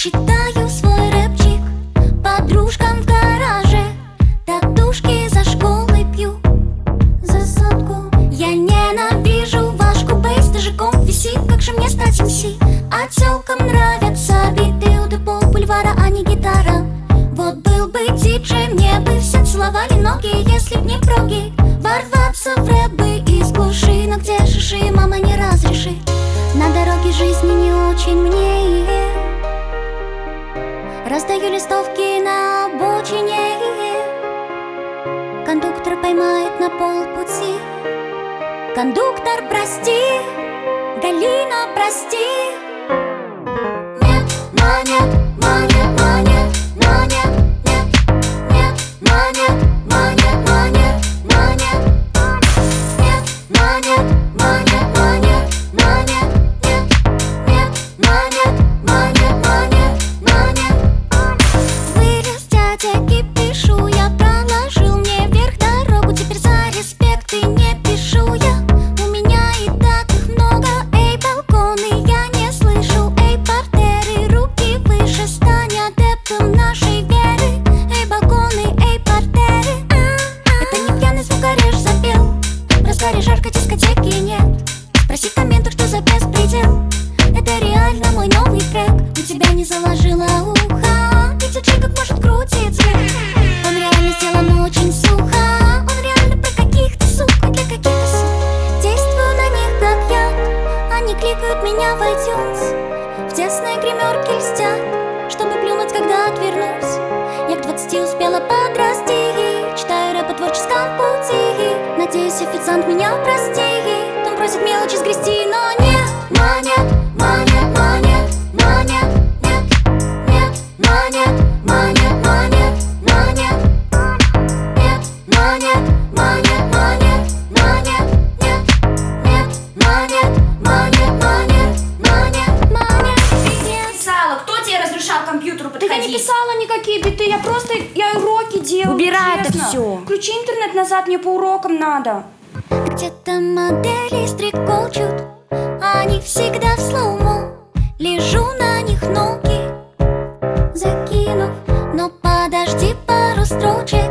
Читаю свой рэпчик подружкам в гараже, татушки за школой пью за сотку. Я ненавижу ваш кубейс, даже комп висит, как же мне стать МС? А тёлкам нравятся биты у депо бульвара, а не гитара. Вот был бы диджей, мне бы все целовали ноги, если б не проги. Ворваться в рэп бы из глуши, но где шиши, мама не разрешит. На дороге жизни не очень мне. Раздаю листовки на обочине. Кондуктор поймает на полпути. Кондуктор, прости, Галина, прости. Нет, манет, манет, манет, манет, нет, нет, манет, манет, манет, манет, нет, манет, манет, манет, манет, нет, нет, манет, манет, манет, манет. Вылез дядя и пишу я, проложил мне вверх дорогу, теперь за респект и не пишу я. У меня и так их много, эй, балконы, я не слышу, эй, портеры, руки выше, стань адептом нашей веры. Эй, балконы, эй, портеры. Это не пьяный звукореж запел, в разгаре жарко дискотеки нет. Спроси в комментах, что за беспредел. Это реально мой новый трек, у тебя не заложило ухо. И диджей как может крутит звук. Он реально сделан очень сухо. Он реально про каких-то сук и для каких-то сук. Действую на них как я, они кликают меня в iTunes. В тесной гримерке льстят, чтобы плюнуть, когда отвернусь. Я к 20 успела подрасти, читаю рэп о творческом пути. Надеюсь, официант меня простит. Он просит мелочи сгрести, но нет. Манет, манет, манет, манет, нет, нет, манет, манет, манет, манет, нет, манет, манет, манет, манет, нет, нет, манет, манет, манет, манет, манет. Писала, кто тебе разрешал к компьютеру подходить? Да я не писала никакие биты, я уроки делаю. Убирай это честно. всё. Включи интернет назад, мне по урокам надо. Где-то модели стрекочут, они всегда в слоумо. Лежу на них ноги закинув, но подожди пару строчек,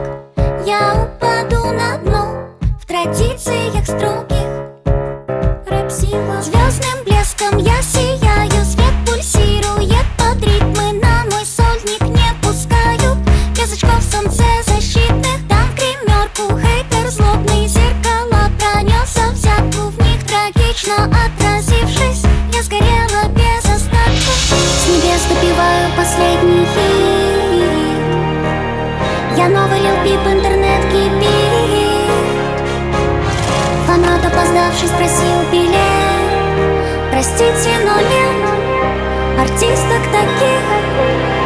я упаду на дно в традициях строгих рэп-синглов. Звездным блеском я сияю, свет пульсирует под ритмы, на мой сольник не пускают. Без очков солнцезащитных, там в гримерку хейтер злобный, зеркала пронесся взятку, в них трагично отразившись, я сгорела без остатка. С небес допиваю последний хит, я новый Lil Peep, интернет кипит. Фанат, опоздавший, спросил билет. Простите, но нет артисток таких.